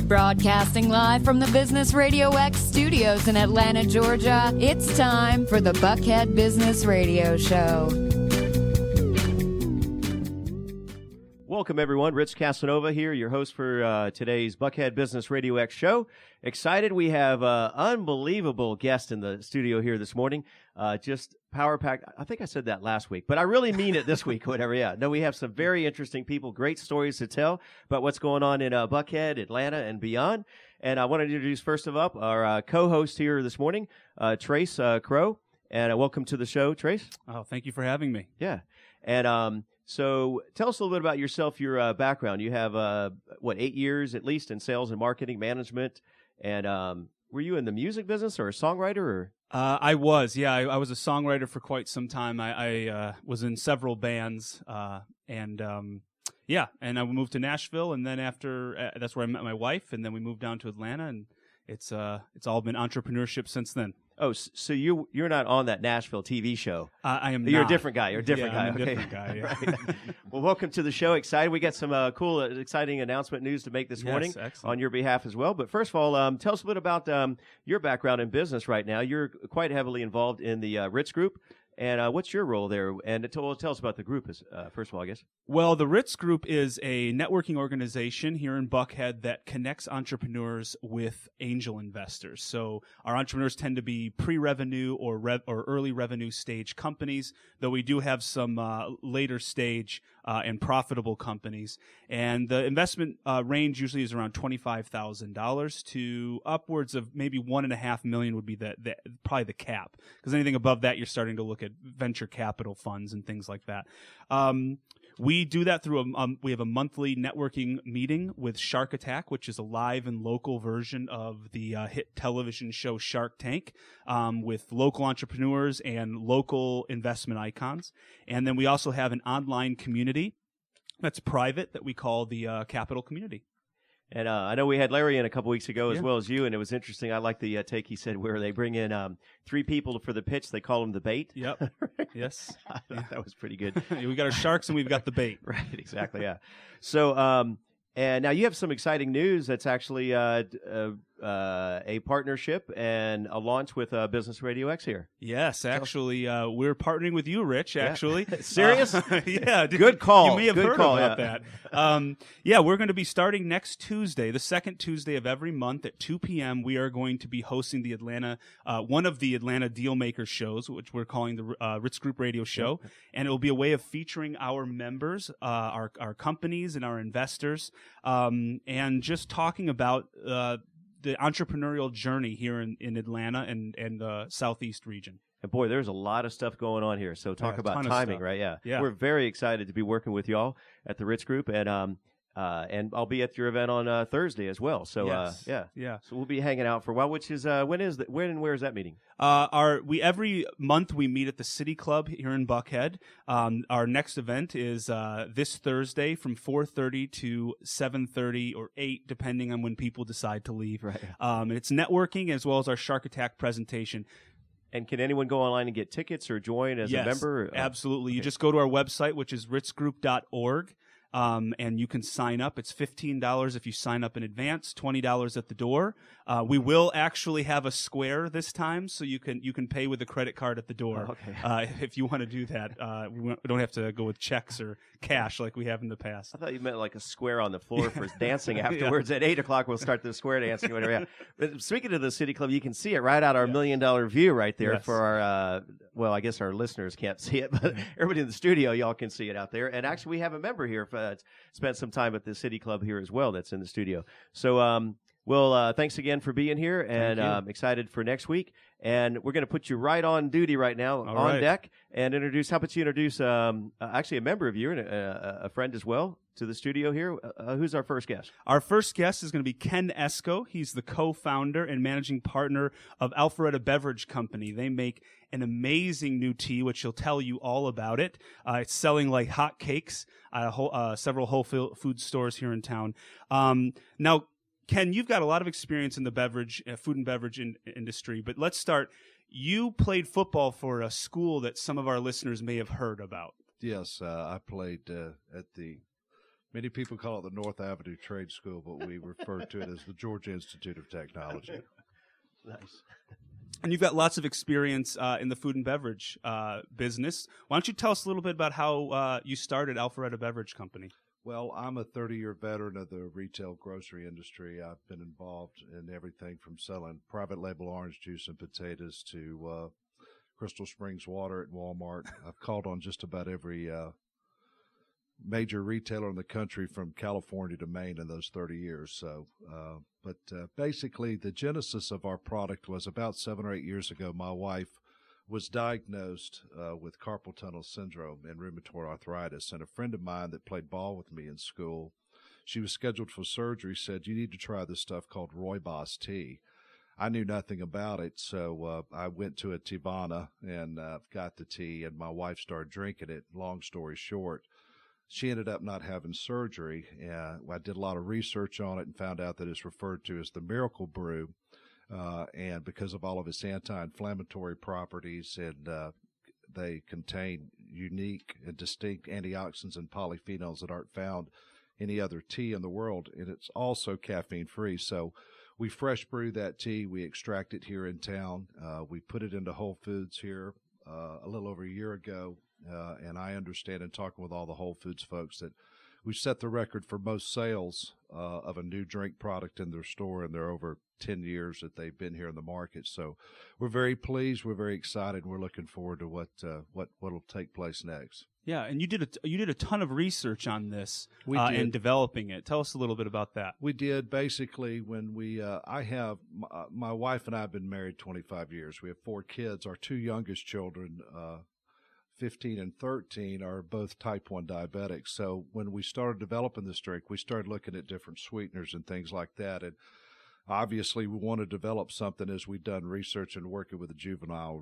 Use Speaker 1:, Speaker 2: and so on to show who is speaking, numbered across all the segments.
Speaker 1: Broadcasting live from the Business Radio X studios in Atlanta, Georgia, it's time for the Buckhead Business Radio Show.
Speaker 2: Welcome, everyone. Rich Casanova here, your host for today's Buckhead Business Radio X show. Excited. We have an unbelievable guest in the studio here this morning. Just power-packed. I think I said that last week, but I really mean it this week, whatever. Yeah. No, we have some very interesting people, great stories to tell about what's going on in Buckhead, Atlanta, and beyond. And I want to introduce, first of all, our co-host here this morning, Trace Crow. And welcome to the show, Trace.
Speaker 3: Oh, thank you for having me.
Speaker 2: Yeah. And so tell us a little bit about yourself, your background. You have, 8 years at least in sales and marketing management. And were you in the music business or a songwriter? Or?
Speaker 3: I was, yeah. I was a songwriter for quite some time. I was in several bands, and I moved to Nashville, and then after that's where I met my wife, and then we moved down to Atlanta, and it's all been entrepreneurship since then.
Speaker 2: Oh, so you're not on that Nashville TV show?
Speaker 3: I am.
Speaker 2: You're
Speaker 3: not.
Speaker 2: A different guy. You're a different guy.
Speaker 3: I'm
Speaker 2: okay.
Speaker 3: a different guy. Yeah.
Speaker 2: Right. Well, welcome to the show. Excited. We got some cool, exciting announcement news to make this morning on your behalf as well. But first of all, tell us a bit about your background in business right now. You're quite heavily involved in the Ritz Group. And what's your role there? And tell us about the group, first of all, I guess.
Speaker 3: Well, the Ritz Group is a networking organization here in Buckhead that connects entrepreneurs with angel investors. So our entrepreneurs tend to be pre-revenue or early revenue stage companies, though we do have some later stage and profitable companies. And the investment range usually is around $25,000 to upwards of maybe $1.5 million would be probably the cap. Because anything above that, you're starting to look at venture capital funds and things like that. We do that through we have a monthly networking meeting with Shark Attack, which is a live and local version of the hit television show Shark Tank, with local entrepreneurs and local investment icons. And then we also have an online community that's private that we call the Capital Community.
Speaker 2: And I know we had Larry in a couple weeks ago as well as you, and it was interesting. I like the take he said where they bring in 3 people for the pitch. They call them the bait.
Speaker 3: Yep. Yes.
Speaker 2: I thought that was pretty good.
Speaker 3: We got our sharks and we've got the bait.
Speaker 2: Right. Exactly. Yeah. So, and now you have some exciting news. That's actually a partnership and a launch with Business Radio X here.
Speaker 3: Yes, actually, we're partnering with you, Rich. Actually,
Speaker 2: serious?
Speaker 3: Yeah,
Speaker 2: good call.
Speaker 3: You may have heard about that. We're going to be starting next Tuesday, the second Tuesday of every month at 2 p.m. We are going to be hosting the Atlanta, one of the Atlanta Dealmaker shows, which we're calling the Ritz Group Radio Show, and it will be a way of featuring our members, our companies, and our investors, and just talking about the entrepreneurial journey here in Atlanta and the Southeast region.
Speaker 2: And boy, there's a lot of stuff going on here. So talk about timing, right? Yeah. We're very excited to be working with y'all at the Ritz Group, and I'll be at your event on Thursday as well. So So we'll be hanging out for a while. Which is when and where is that meeting?
Speaker 3: Every month we meet at the City Club here in Buckhead. Our next event is this Thursday from 4:30 to 7:30 or 8, depending on when people decide to leave.
Speaker 2: Right.
Speaker 3: And it's networking as well as our Shark Attack presentation.
Speaker 2: And can anyone go online and get tickets or join as a member?
Speaker 3: Absolutely. Okay. You just go to our website, which is ritzgroup.org. And you can sign up. It's $15 if you sign up in advance, $20 at the door. We will actually have a square this time, so you can pay with a credit card at the door.
Speaker 2: Okay.
Speaker 3: If you want to do that. We don't have to go with checks or cash like we have in the past.
Speaker 2: I thought you meant like a square on the floor for dancing afterwards. At 8 o'clock, we'll start the square dancing or whatever. Yeah. But speaking of the City Club, you can see it right out our $1 million view right there for our, I guess our listeners can't see it, but everybody in the studio, y'all can see it out there. And actually, we have a member here spent some time at the City Club here as well that's in the studio. So, thanks again for being here, and I'm excited for next week. And we're going to put you right on duty right now, deck, and how about you introduce actually a member of you and a friend as well to the studio here. Who's our first guest?
Speaker 3: Our first guest is going to be Ken Esco. He's the co-founder and managing partner of Alpharetta Beverage Company. They make an amazing new tea, which he'll tell you all about it. It's selling like hotcakes at several Whole Food stores here in town. Now, Ken, you've got a lot of experience in the food and beverage industry, but let's start. You played football for a school that some of our listeners may have heard about.
Speaker 4: Yes, I played at the Many people call it the North Avenue Trade School, but we refer to it as the Georgia Institute of Technology.
Speaker 2: Nice.
Speaker 3: And you've got lots of experience in the food and beverage business. Why don't you tell us a little bit about how you started Alpharetta Beverage Company?
Speaker 4: Well, I'm a 30-year veteran of the retail grocery industry. I've been involved in everything from selling private label orange juice and potatoes to Crystal Springs water at Walmart. I've called on just about every major retailer in the country from California to Maine in those 30 years. So, but basically the genesis of our product was about 7 or 8 years ago. My wife was diagnosed with carpal tunnel syndrome and rheumatoid arthritis, and a friend of mine that played ball with me in school, she was scheduled for surgery, said, "You need to try this stuff called Rooibos tea." I knew nothing about it, so I went to a Teavana and got the tea, and my wife started drinking it. Long story short, she ended up not having surgery. I did a lot of research on it and found out that it's referred to as the Miracle Brew, and because of all of its anti-inflammatory properties, and they contain unique and distinct antioxidants and polyphenols that aren't found any other tea in the world, and it's also caffeine-free. So we fresh brew that tea. We extract it here in town. We put it into Whole Foods here a little over a year ago, and I understand in talking with all the Whole Foods folks that we've set the record for most sales of a new drink product in their store, and they're over 10 years that they've been here in the market. So we're very pleased. We're very excited. And we're looking forward to what'll take place next.
Speaker 3: Yeah, and you did a ton of research on this
Speaker 4: and
Speaker 3: developing it. Tell us a little bit about that.
Speaker 4: We did. Basically, when my wife and I have been married 25 years. We have 4 kids. Our 2 youngest children, 15 and 13, are both type 1 diabetics. So when we started developing this drink, we started looking at different sweeteners and things like that. And obviously, we want to develop something as we've done research and working with the Juvenile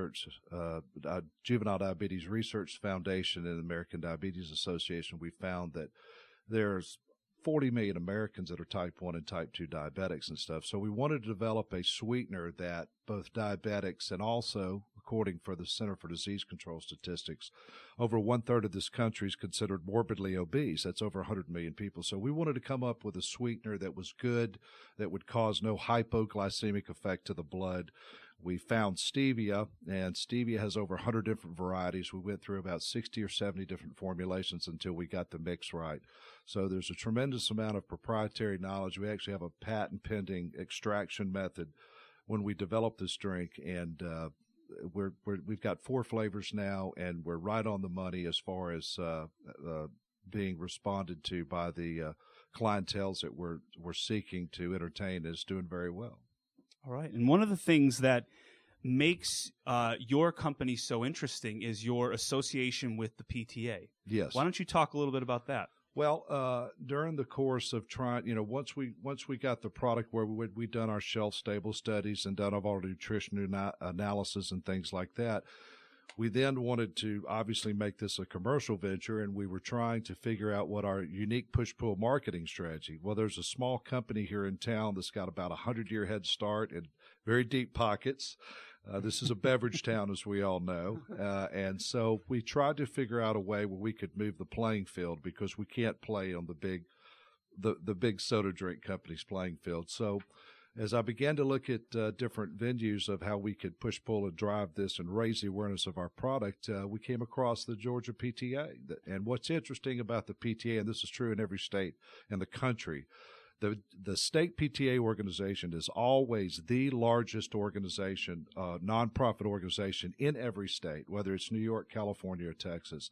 Speaker 4: Diabetes Research Foundation and the American Diabetes Association. We found that there's 40 million Americans that are type 1 and type 2 diabetics and stuff. So we wanted to develop a sweetener that both diabetics and also, according for the Center for Disease Control Statistics, over 1/3 of this country is considered morbidly obese. That's over 100 million people. So we wanted to come up with a sweetener that was good, that would cause no hypoglycemic effect to the blood. We found stevia, and stevia has over 100 different varieties. We went through about 60 or 70 different formulations until we got the mix right. So there's a tremendous amount of proprietary knowledge. We actually have a patent-pending extraction method when we develop this drink, and we've got 4 flavors now, and we're right on the money as far as being responded to by the clientels that we're seeking to entertain. Is doing very well.
Speaker 3: All right. And one of the things that makes your company so interesting is your association with the PTA.
Speaker 4: Yes.
Speaker 3: Why don't you talk a little bit about that?
Speaker 4: Well, during the course of trying, once we got the product where we'd done our shelf stable studies and done all our nutrition analysis and things like that, we then wanted to obviously make this a commercial venture, and we were trying to figure out what our unique push-pull marketing strategy. Well, there's a small company here in town that's got about 100-year head start and very deep pockets. This is a beverage town, as we all know. And so we tried to figure out a way where we could move the playing field, because we can't play on the big soda drink companies' playing field. So as I began to look at different venues of how we could push, pull, and drive this and raise the awareness of our product, we came across the Georgia PTA. And what's interesting about the PTA, and this is true in every state in the country, the state PTA organization is always the largest organization, nonprofit organization in every state, whether it's New York, California, or Texas.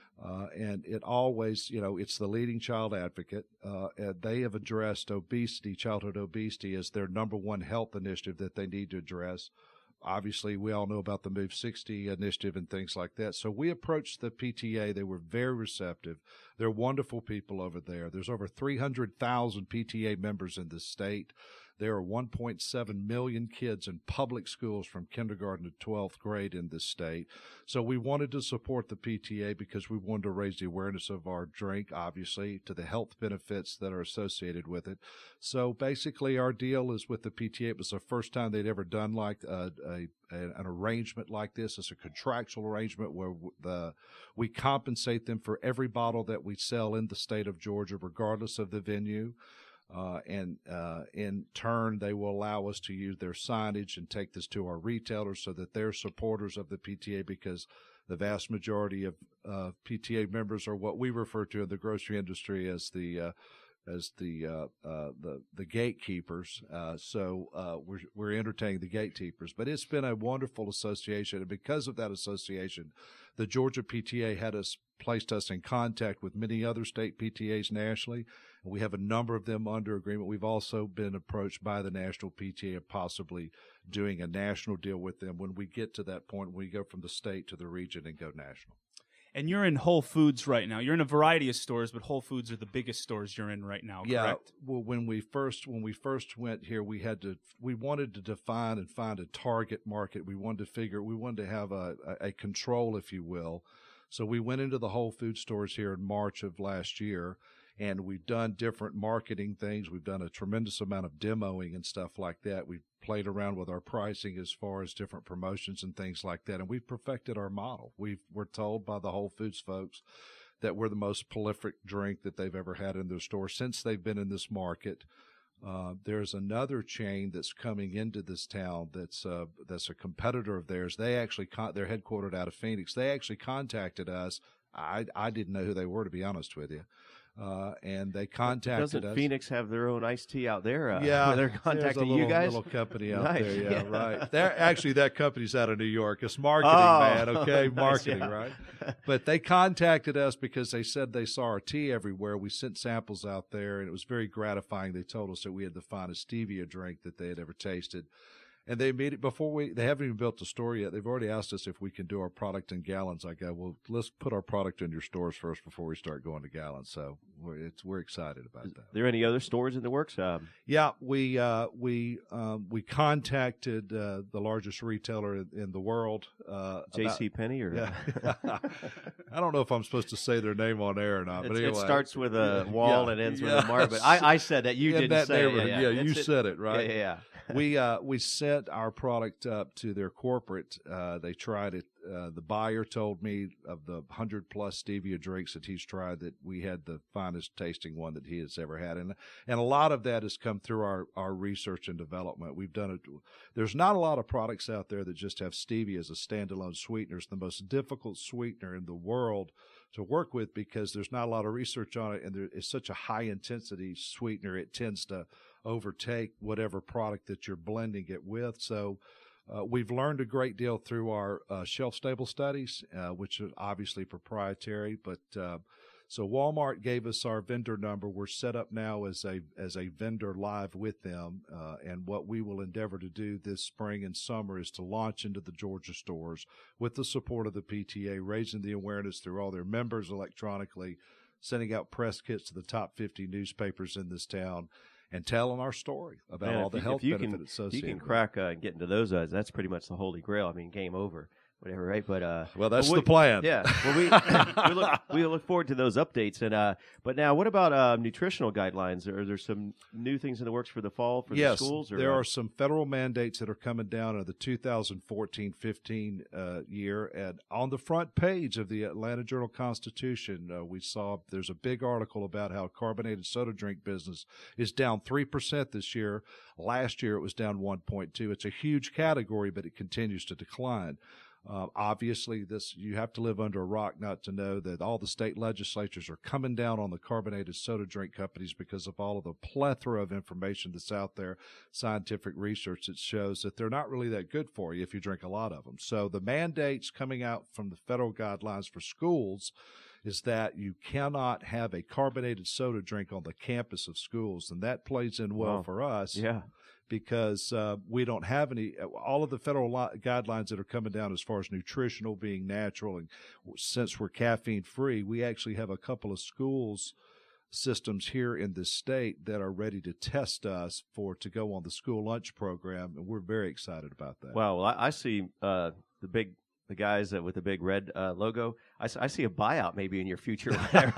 Speaker 4: And it always, it's the leading child advocate. And they have addressed obesity, childhood obesity, as their number one health initiative that they need to address. Obviously, we all know about the Move 60 initiative and things like that. So we approached the PTA. They were very receptive. They're wonderful people over there. There's over 300,000 PTA members in the state. There are 1.7 million kids in public schools from kindergarten to 12th grade in this state. So we wanted to support the PTA because we wanted to raise the awareness of our drink, obviously, to the health benefits that are associated with it. So basically our deal is with the PTA. It was the first time they'd ever done like an arrangement like this. It's a contractual arrangement where we compensate them for every bottle that we sell in the state of Georgia, regardless of the venue. And in turn, they will allow us to use their signage and take this to our retailers so that they're supporters of the PTA, because the vast majority of PTA members are what we refer to in the grocery industry as the gatekeepers. So we're entertaining the gatekeepers. But it's been a wonderful association, and because of that association, the Georgia PTA placed us in contact with many other state PTAs nationally. We have a number of them under agreement. We've also been approached by the national PTA of possibly doing a national deal with them when we get to that point, when we go from the state to the region and go national.
Speaker 3: And you're in Whole Foods right now. You're in a variety of stores, but Whole Foods are the biggest stores you're in right now, correct?
Speaker 4: Yeah. Well, when we first went here, we wanted to define and find a target market. We wanted to have a control, if you will. So we went into the Whole Foods stores here in March of last year, and we've done different marketing things. We've done a tremendous amount of demoing and stuff like that. We've played around with our pricing as far as different promotions and things like that, and we've perfected our model. We're told by the Whole Foods folks that we're the most prolific drink that they've ever had in their store since they've been in this market. There's another chain that's coming into this town that's a competitor of theirs. They actually they're headquartered out of Phoenix. They actually contacted us. I didn't know who they were, to be honest with you. And they contacted us.
Speaker 2: Doesn't Phoenix have their own iced tea out there?
Speaker 4: Yeah,
Speaker 2: they're contacting
Speaker 4: you
Speaker 2: guys.
Speaker 4: Little company out
Speaker 2: Nice.
Speaker 4: there, yeah, right. They're actually, that company's out of New York. It's marketing, man. Okay,
Speaker 2: nice,
Speaker 4: marketing,
Speaker 2: yeah.
Speaker 4: right? But they contacted us because they said they saw our tea everywhere. We sent samples out there, and it was very gratifying. They told us that we had the finest stevia drink that they had ever tasted. And they made it they haven't even built the store yet. They've already asked us if we can do our product in gallons. I go, well, let's put our product in your stores first before we start going to gallons. So we're excited about that.
Speaker 2: Are there any other stores in the works?
Speaker 4: Yeah, we contacted the largest retailer in the world,
Speaker 2: J.C. Penney, or
Speaker 4: yeah. I don't know if I'm supposed to say their name on air or not, but anyway,
Speaker 2: it starts with a wall and ends with a mark. But I said that, you
Speaker 4: in
Speaker 2: didn't
Speaker 4: that
Speaker 2: say it.
Speaker 4: Yeah, you said it, right?
Speaker 2: Yeah.
Speaker 4: We sent our product up to their corporate. They tried it. The buyer told me of the 100+ stevia drinks that he's tried, that we had the finest tasting one that he has ever had. And a lot of that has come through our research and development. We've done it. There's not a lot of products out there that just have stevia as a standalone sweetener. It's the most difficult sweetener in the world to work with because there's not a lot of research on it, and it's such a high intensity sweetener. It tends to overtake whatever product that you're blending it with. So we've learned a great deal through our shelf-stable studies, which are obviously proprietary. But so Walmart gave us our vendor number. We're set up now as a vendor live with them. And what we will endeavor to do this spring and summer is to launch into the Georgia stores with the support of the PTA, raising the awareness through all their members electronically, sending out press kits to the top 50 newspapers in this town, and telling our story about all the health benefits associated.
Speaker 2: You can crack and get into those. That's pretty much the holy grail. I mean, game over, whatever, right? But
Speaker 4: well, that's the plan.
Speaker 2: Yeah. Well, we look forward to those updates. And but now, what about nutritional guidelines? Are there some new things in the works for the fall for the schools?
Speaker 4: Yes, there are some federal mandates that are coming down in the 2014-15 year. And on the front page of the Atlanta Journal-Constitution, we saw there's a big article about how carbonated soda drink business is down 3% this year. Last year, it was down 1.2%. It's a huge category, but it continues to decline. Obviously, you have to live under a rock not to know that all the state legislatures are coming down on the carbonated soda drink companies because of all of the plethora of information that's out there, scientific research that shows that they're not really that good for you if you drink a lot of them. So the mandates coming out from the federal guidelines for schools is that you cannot have a carbonated soda drink on the campus of schools, and that plays in well for us.
Speaker 2: Yeah.
Speaker 4: Because we don't have any, all of the federal guidelines that are coming down as far as nutritional being natural, and since we're caffeine free, we actually have a couple of schools systems here in this state that are ready to test us to go on the school lunch program, and we're very excited about that.
Speaker 2: Well, I see the guys with the big red logo. I see a buyout maybe in your future.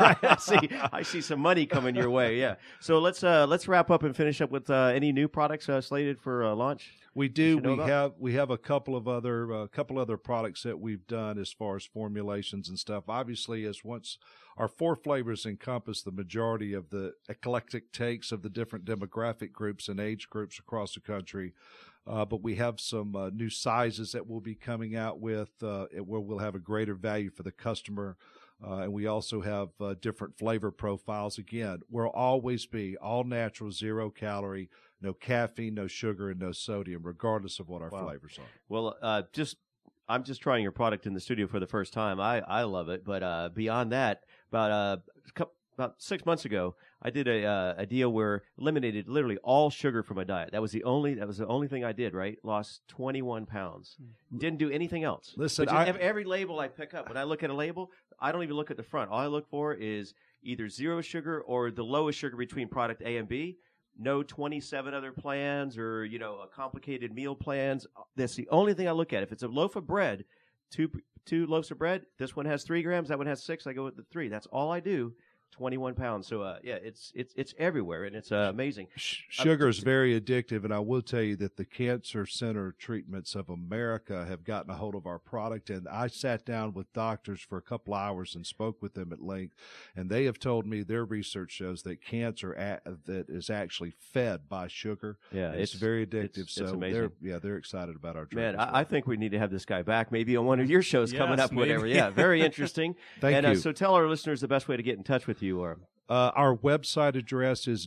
Speaker 2: I see some money coming your way. Yeah. So let's wrap up and finish up with any new products slated for launch.
Speaker 4: We do. We have a couple other products that we've done as far as formulations and stuff. Obviously, once our 4 flavors encompass the majority of the eclectic takes of the different demographic groups and age groups across the country. But we have some new sizes that we'll be coming out with where we'll have a greater value for the customer. And we also have different flavor profiles. Again, we'll always be all natural, 0 calorie, no caffeine, no sugar, and no sodium, regardless of what our flavors are.
Speaker 2: Well, I'm just trying your product in the studio for the first time. I love it. But beyond that, about 6 months ago, I did a deal where eliminated literally all sugar from my diet. That was the only thing I did. Right, lost 21 pounds. Didn't do anything else.
Speaker 4: Listen,
Speaker 2: every label I pick up, when I look at a label, I don't even look at the front. All I look for is either 0 sugar or the lowest sugar between product A and B. No 27 other plans or a complicated meal plans. That's the only thing I look at. If it's a loaf of bread, two loaves of bread. This one has 3 grams. That one has 6. I go with the 3. That's all I do. 21 pounds. So, it's everywhere, and it's amazing.
Speaker 4: Sugar is very addictive, and I will tell you that the Cancer Center Treatments of America have gotten a hold of our product, and I sat down with doctors for a couple hours and spoke with them at length, and they have told me their research shows that cancer that is actually fed by sugar.
Speaker 2: Yeah,
Speaker 4: it's very addictive.
Speaker 2: It's amazing.
Speaker 4: They're excited about our
Speaker 2: Man,
Speaker 4: drink.
Speaker 2: I think we need to have this guy back, maybe on one of your shows coming up,
Speaker 3: maybe.
Speaker 2: whatever. Yeah, very interesting.
Speaker 4: Thank you.
Speaker 2: So tell our listeners the best way to get in touch with you.
Speaker 4: Our website address is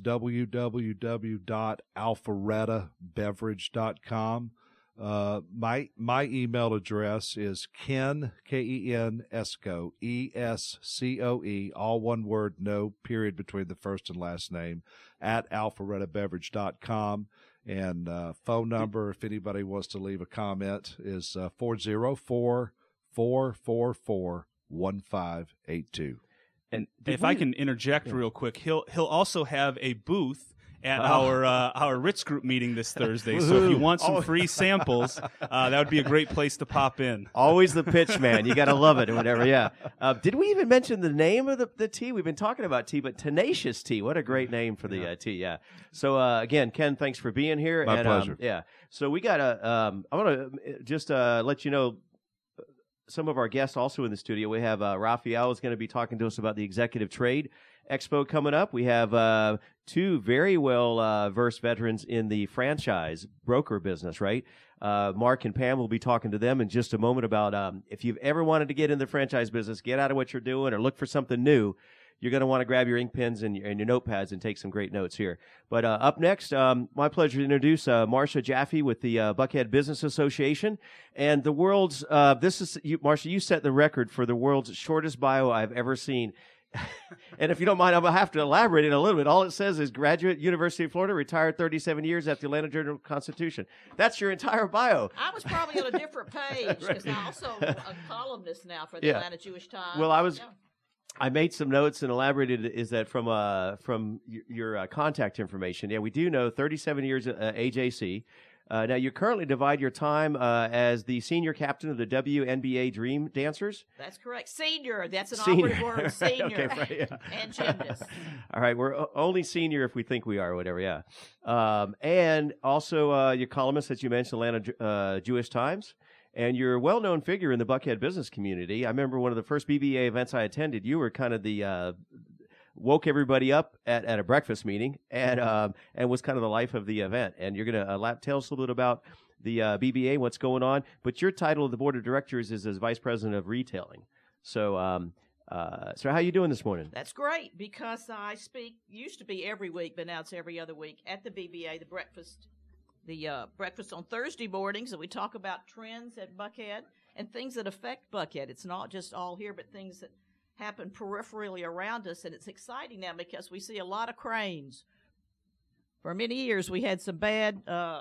Speaker 4: www.alpharettabeverage.com. My email address is Ken, K-E-N-Esco, E-S-C-O-E, all one word, no period between the first and last name, at alpharettabeverage.com. And phone number, if anybody wants to leave a comment, is 404-444-1582.
Speaker 3: And if I can interject real quick, he'll also have a booth at our Ritz Group meeting this Thursday. So if you want some free samples, that would be a great place to pop in.
Speaker 2: Always the pitch, man. You got to love it or whatever. Yeah. Did we even mention the name of the tea? We've been talking about tea, but Tenacious Tea. What a great name for the tea. Yeah. So again, Ken, thanks for being here.
Speaker 4: My pleasure.
Speaker 2: Yeah. So we got I want to just let you know. Some of our guests also in the studio. We have Raphael is going to be talking to us about the Executive Trade Expo coming up. We have 2 very well versed veterans in the franchise broker business, right? Mark and Pam will be talking to them in just a moment about if you've ever wanted to get in the franchise business, get out of what you're doing or look for something new. You're going to want to grab your ink pens and your notepads and take some great notes here. But up next, my pleasure to introduce Marcia Jaffe with the Buckhead Business Association. And the world's, Marcia, you set the record for the world's shortest bio I've ever seen. And if you don't mind, I'm going to have to elaborate it a little bit. All it says is graduate, University of Florida, retired 37 years at the Atlanta Journal-Constitution. That's your entire bio.
Speaker 5: I was probably on a different page because I'm also a columnist now for the Atlanta Jewish Times.
Speaker 2: Well, I made some notes and elaborated. Is that from your contact information? Yeah, we do know 37 years at AJC. Now, you currently divide your time as the senior captain of the WNBA Dream Dancers.
Speaker 5: That's correct. Senior. That's an operative word. Senior.
Speaker 2: Okay, right, yeah.
Speaker 5: And gymnast.
Speaker 2: All right. We're only senior if we think we are, or whatever, yeah. And also your columnist, as you mentioned, Atlanta Jewish Times. And you're a well-known figure in the Buckhead business community. I remember one of the first BBA events I attended, you were kind of the woke everybody up at a breakfast meeting and was kind of the life of the event. And you're going to tell us a little bit about the BBA, what's going on. But your title of the board of directors is as Vice President of Retailing. So so how you doing this morning?
Speaker 5: That's great because I used to be every week, but now it's every other week at the BBA, the breakfast on Thursday mornings, and we talk about trends at Buckhead and things that affect Buckhead. It's not just all here, but things that happen peripherally around us, and it's exciting now because we see a lot of cranes. For many years, we had some bad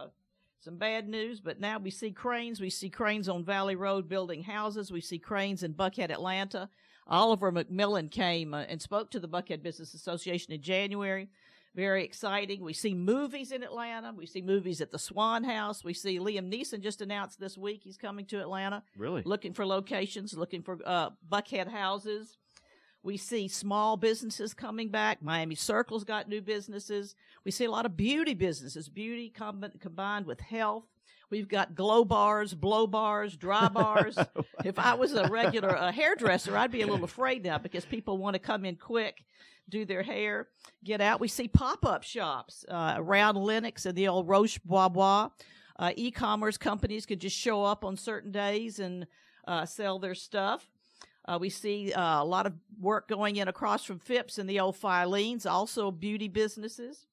Speaker 5: news, but now we see cranes. We see cranes on Valley Road building houses. We see cranes in Buckhead, Atlanta. Oliver McMillan came and spoke to the Buckhead Business Association in January. Very exciting. We see movies in Atlanta. We see movies at the Swan House. We see Liam Neeson just announced this week he's coming to Atlanta.
Speaker 2: Really?
Speaker 5: Looking for locations, looking for Buckhead houses. We see small businesses coming back. Miami Circle's got new businesses. We see a lot of beauty businesses, beauty combined with health. We've got glow bars, blow bars, dry bars. If I was a regular hairdresser, I'd be a little afraid now because people want to come in quick, do their hair, get out. We see pop-up shops around Lenox and the old Roche Bois. E-commerce companies could just show up on certain days and sell their stuff. We see a lot of work going in across from Phipps and the old Filene's, also beauty businesses.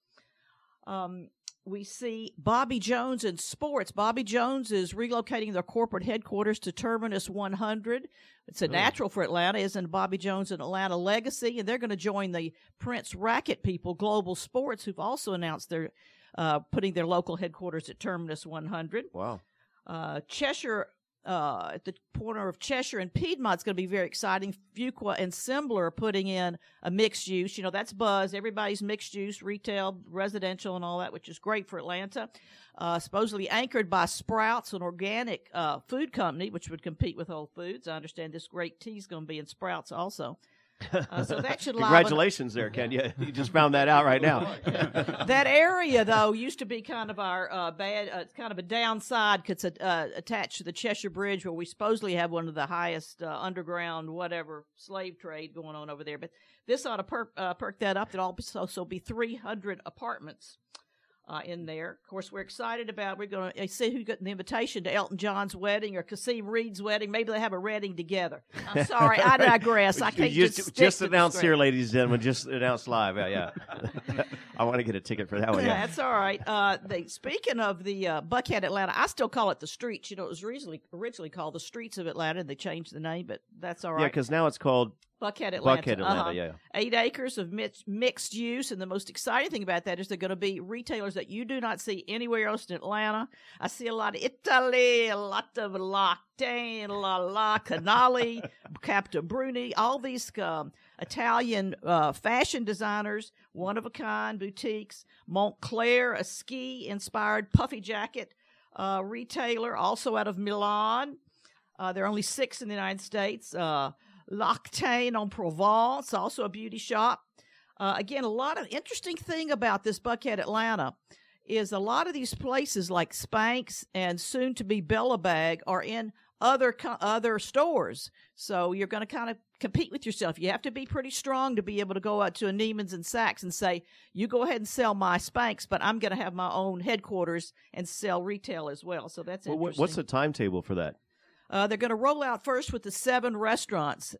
Speaker 5: We see Bobby Jones in sports. Bobby Jones is relocating their corporate headquarters to Terminus 100. It's a natural for Atlanta, isn't Bobby Jones an Atlanta legacy? And they're going to join the Prince Racket people, Global Sports, who've also announced they're putting their local headquarters at Terminus 100.
Speaker 2: Wow.
Speaker 5: Cheshire, at the corner of Cheshire and Piedmont, is going to be very exciting. Fuqua and Sembler are putting in a mixed use. You know, that's buzz. Everybody's mixed use, retail, residential, and all that, which is great for Atlanta. Supposedly anchored by Sprouts, an organic food company, which would compete with Whole Foods. I understand this great tea is going to be in Sprouts also. So that should
Speaker 2: Congratulations there, Ken. You just found that out right now.
Speaker 5: That area, though, used to be kind of our kind of a downside because it's attached to the Cheshire Bridge, where we supposedly have one of the highest underground whatever slave trade going on over there. But this ought to perk that up. There'll also be 300 apartments in there. Of course, we're excited about, we're going to see who got the invitation to Elton John's wedding or Kasim Reed's wedding. Maybe they have a wedding together. I'm sorry, I digress. I can't
Speaker 2: just announced here, ladies and gentlemen, just announced live. Yeah. I want to get a ticket for that one. Yeah.
Speaker 5: That's all right. Speaking of the Buckhead Atlanta, I still call it the Streets. You know, it was originally called the Streets of Atlanta, and they changed the name, but that's all right.
Speaker 2: Yeah, because now it's called
Speaker 5: Buckhead Atlanta.
Speaker 2: Buckhead Atlanta, yeah.
Speaker 5: 8 acres of mixed use, and the most exciting thing about that is they're going to be retailers that you do not see anywhere else in Atlanta. I see a lot of Italy, a lot of L'Occitane, La Canali, Captain Bruni, all these Italian fashion designers, one-of-a-kind boutiques. Montclair, a ski-inspired puffy jacket retailer, also out of Milan. There are only 6 in the United States. L'Occitane en Provence, also a beauty shop. Again, a lot of interesting thing about this Buckhead Atlanta is a lot of these places like Spanx and soon to be Bellabag are in other stores. So you're going to kind of compete with yourself. You have to be pretty strong to be able to go out to a Neiman's and Saks and say, you go ahead and sell my Spanx, but I'm going to have my own headquarters and sell retail as well. So that's interesting.
Speaker 2: What's the timetable for that?
Speaker 5: They're going to roll out first with the 7 restaurants.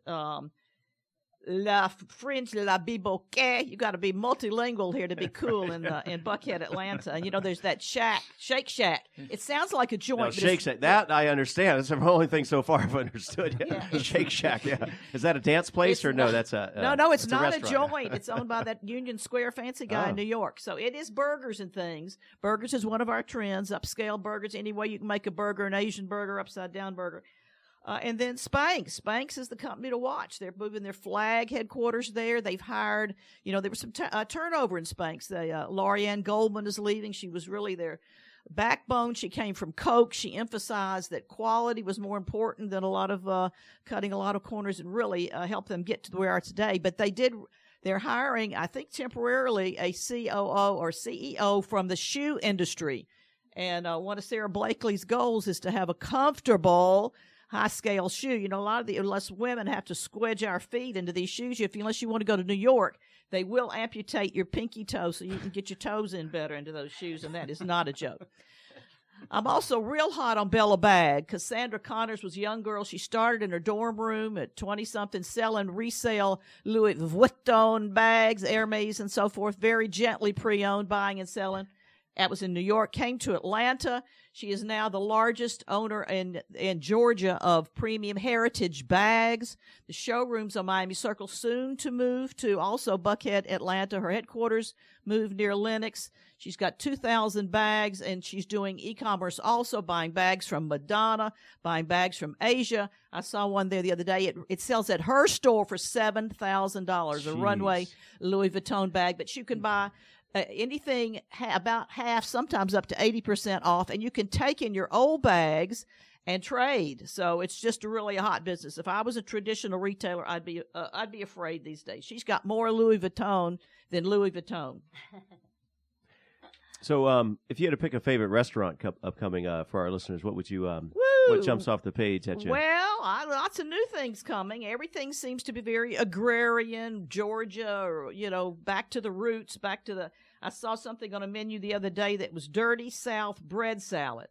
Speaker 5: La French, La Biboquet. You got to be multilingual here to be cool in Buckhead, Atlanta. And you know, there's that Shake Shack. It sounds like a joint.
Speaker 2: No, Shake Shack. That I understand. That's the only thing so far I've understood.
Speaker 5: Yeah.
Speaker 2: Shake Shack. Yeah. Is that a dance place or no? That's a
Speaker 5: no. It's not a
Speaker 2: restaurant.
Speaker 5: joint. It's owned by that Union Square fancy guy in New York. So it is burgers and things. Burgers is one of our trends. Upscale burgers. Any way you can make a burger, an Asian burger, upside down burger. And then Spanx. Spanx is the company to watch. They're moving their flag headquarters there. They've hired, there was some turnover in Spanx. Lorianne Goldman is leaving. She was really their backbone. She came from Coke. She emphasized that quality was more important than a lot of cutting a lot of corners and really helped them get to where they are today. But they're hiring, I think temporarily, a COO or CEO from the shoe industry. And one of Sarah Blakely's goals is to have a comfortable high-scale shoe. A lot of unless women have to squedge our feet into these shoes, unless you want to go to New York, they will amputate your pinky toe so you can get your toes in better into those shoes, and that is not a joke. I'm also real hot on Bellabag. Cassandra Connors was a young girl. She started in her dorm room at 20-something selling resale Louis Vuitton bags, Hermes, and so forth, very gently pre-owned, buying and selling. That was in New York, came to Atlanta. She is now the largest owner in Georgia of premium heritage bags. The showrooms on Miami Circle, soon to move to also Buckhead, Atlanta. Her headquarters moved near Lenox. She's got 2,000 bags, and she's doing e-commerce also, buying bags from Madonna, buying bags from Asia. I saw one there the other day. It sells at her store for $7,000, a runway Louis Vuitton bag. But you can buy anything about half, sometimes up to 80% off, and you can take in your old bags and trade. So it's just really a hot business. If I was a traditional retailer, I'd be afraid these days. She's got more Louis Vuitton than Louis Vuitton.
Speaker 2: So, if you had to pick a favorite restaurant upcoming for our listeners, what would you? What jumps off the page at you?
Speaker 5: Well, lots of new things coming. Everything seems to be very agrarian, Georgia, or back to the roots, back to the. I saw something on a menu the other day that was Dirty South bread salad.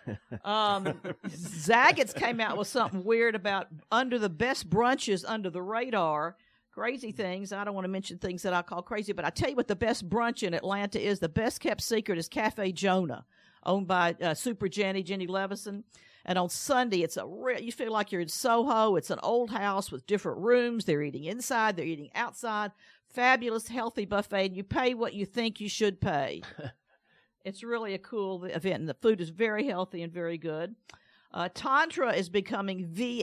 Speaker 5: Zagat's came out with something weird about under the best brunches under the radar. Crazy things. I don't want to mention things that I call crazy, but I tell you what the best brunch in Atlanta is. The best kept secret is Cafe Jonah, owned by Super Jenny Levison. And on Sunday, you feel like you're in Soho. It's an old house with different rooms. They're eating inside. They're eating outside. Fabulous, healthy buffet. And you pay what you think you should pay. It's really a cool event, and the food is very healthy and very good. Tantra is becoming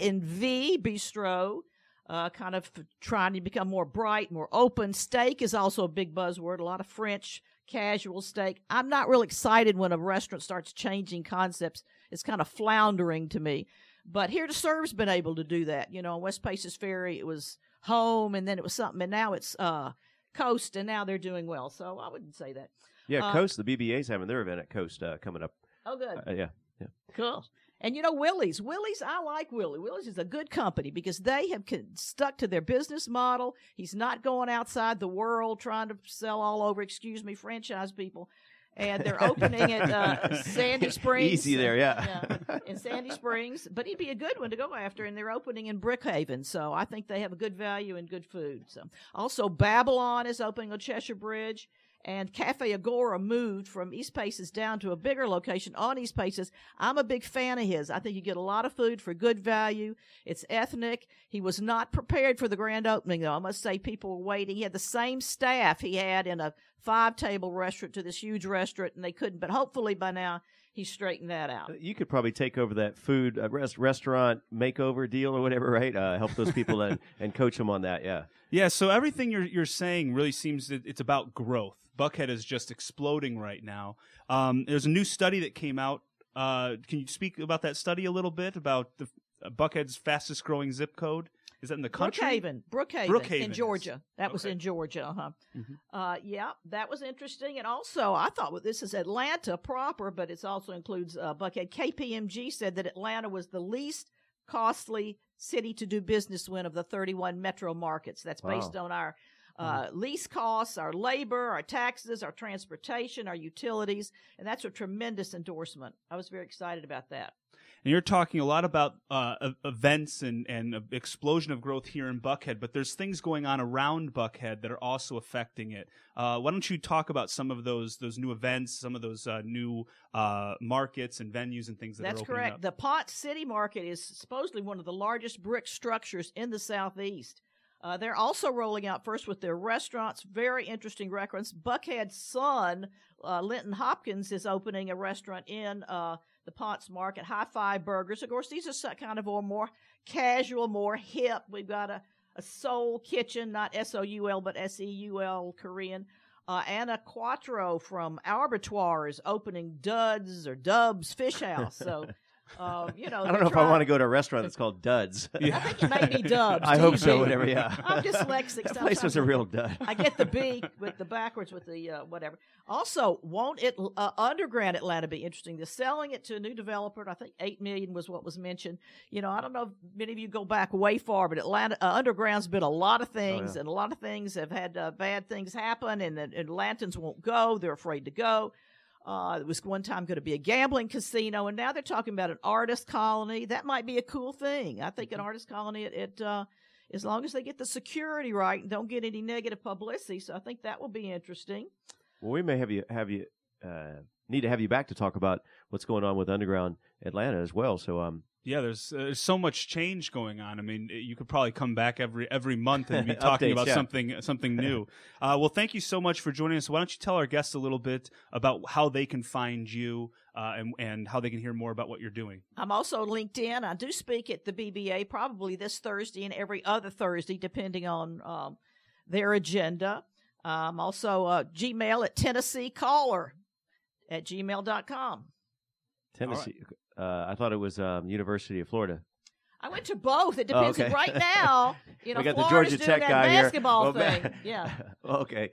Speaker 5: V&V Bistro. Kind of trying to become more bright, more open. Steak is also a big buzzword, a lot of French casual steak. I'm not real excited when a restaurant starts changing concepts. It's kind of floundering to me. But Here to Serve's been able to do that. On West Paces Ferry, it was home, and then it was something, and now it's Coast, and now they're doing well. So I wouldn't say that.
Speaker 2: Yeah, Coast, the BBA's having their event at Coast coming up.
Speaker 5: Oh, good.
Speaker 2: Yeah.
Speaker 5: Cool. And Willie's, I like Willie. Willie's is a good company because they have stuck to their business model. He's not going outside the world trying to sell all over, excuse me, franchise people. And they're opening at Sandy Springs.
Speaker 2: Easy there, yeah.
Speaker 5: In Sandy Springs. But he'd be a good one to go after, and they're opening in Brookhaven. So I think they have a good value and good food. So also, Babylon is opening on Cheshire Bridge. And Cafe Agora moved from East Paces down to a bigger location on East Paces. I'm a big fan of his. I think you get a lot of food for good value. It's ethnic. He was not prepared for the grand opening, though. I must say people were waiting. He had the same staff he had in a 5-table restaurant to this huge restaurant, and they couldn't. But hopefully by now he's straightened that out.
Speaker 2: You could probably take over that food restaurant makeover deal or whatever, right? Help those people and coach them on that, yeah.
Speaker 3: Yeah, so everything you're saying really seems that it's about growth. Buckhead is just exploding right now. There's a new study that came out. Can you speak about that study a little bit, about the Buckhead's fastest growing zip code? Is that in the country?
Speaker 5: Brookhaven in Georgia. That was in Georgia. Mm-hmm. Yeah, that was interesting. And also, I thought, this is Atlanta proper, but it also includes Buckhead. KPMG said that Atlanta was the least costly city to do business in of the 31 metro markets. That's based on our lease costs, our labor, our taxes, our transportation, our utilities, and that's a tremendous endorsement. I was very excited about that.
Speaker 3: And you're talking a lot about events and an explosion of growth here in Buckhead, but there's things going on around Buckhead that are also affecting it. Why don't you talk about some of those new events, some of those new markets and venues and things that are opening up?
Speaker 5: That's correct. The Pot City Market is supposedly one of the largest brick structures in the Southeast. They're also rolling out first with their restaurants, very interesting restaurants. Buckhead's son, Linton Hopkins, is opening a restaurant in the Potts Market, High Five Burgers. Of course, these are kind of more casual, more hip. We've got a Soul Kitchen, not S-O-U-L, but S-E-U-L, Korean. Anna Quattro from Arbitoire is opening Dubs Fish House. So,
Speaker 2: I don't know if I want to go to a restaurant that's called Duds.
Speaker 5: I think it may be Dubs.
Speaker 2: I hope so, whatever, yeah.
Speaker 5: I'm dyslexic.
Speaker 2: That place was a real dud.
Speaker 5: I get the B with the backwards with the whatever. Also, won't it underground Atlanta be interesting? They're selling it to a new developer. I think $8 million was what was mentioned. I don't know if many of you go back way far, but Atlanta underground's been a lot of things, and a lot of things have had bad things happen, and Atlantans won't go. They're afraid to go. It was one time going to be a gambling casino, and now they're talking about an artist colony. That might be a cool thing. I think an artist colony, as long as they get the security right and don't get any negative publicity. So I think that will be interesting.
Speaker 2: Well, we may have you need to have you back to talk about what's going on with Underground Atlanta as well. So,
Speaker 3: yeah, there's so much change going on. I mean, you could probably come back every month and be talking
Speaker 2: Updates,
Speaker 3: about something new. Well, thank you so much for joining us. Why don't you tell our guests a little bit about how they can find you and how they can hear more about what you're doing?
Speaker 5: I'm also on LinkedIn. I do speak at the BBA probably this Thursday and every other Thursday, depending on their agenda. Also Gmail at TennesseeCaller@gmail.com.
Speaker 2: Tennessee. I thought it was University of Florida.
Speaker 5: I went to both. It depends.
Speaker 2: Okay.
Speaker 5: Right now,
Speaker 2: We got the
Speaker 5: Florida's
Speaker 2: Georgia
Speaker 5: doing
Speaker 2: Tech
Speaker 5: that
Speaker 2: guy here.
Speaker 5: basketball
Speaker 2: Well,
Speaker 5: thing. Yeah.
Speaker 2: Okay.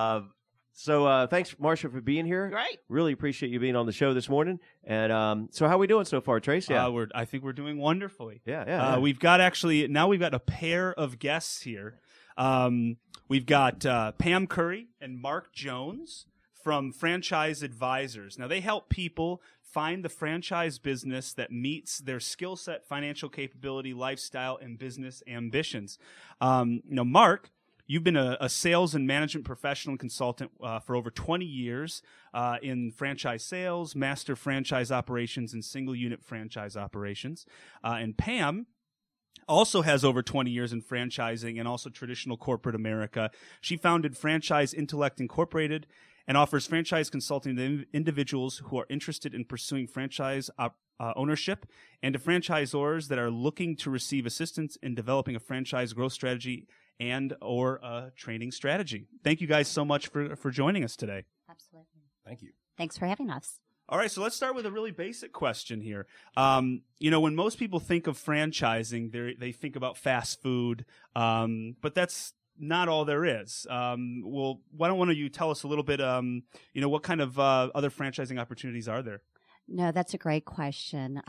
Speaker 2: So thanks, Marcia, for being here.
Speaker 5: Great.
Speaker 2: Really appreciate you being on the show this morning. And so how are we doing so far, Trace? Yeah.
Speaker 3: I think we're doing wonderfully.
Speaker 2: Yeah.
Speaker 3: We've got a pair of guests here. We've got Pam Curry and Mark Jones from Franchise Advisors. Now, they help people find the franchise business that meets their skill set, financial capability, lifestyle, and business ambitions. Mark, you've been a sales and management professional and consultant for over 20 years in franchise sales, master franchise operations, and single-unit franchise operations. And Pam also has over 20 years in franchising and also traditional corporate America. She founded Franchise Intellect Incorporated and offers franchise consulting to individuals who are interested in pursuing franchise ownership and to franchisors that are looking to receive assistance in developing a franchise growth strategy and or a training strategy. Thank you guys so much for joining us today.
Speaker 6: Absolutely.
Speaker 7: Thank you.
Speaker 6: Thanks for having us.
Speaker 3: All right, so let's start with a really basic question here. When most people think of franchising, they think about fast food, but that's not all there is. Well, why don't one of you tell us a little bit, what kind of other franchising opportunities are there?
Speaker 6: No, that's a great question.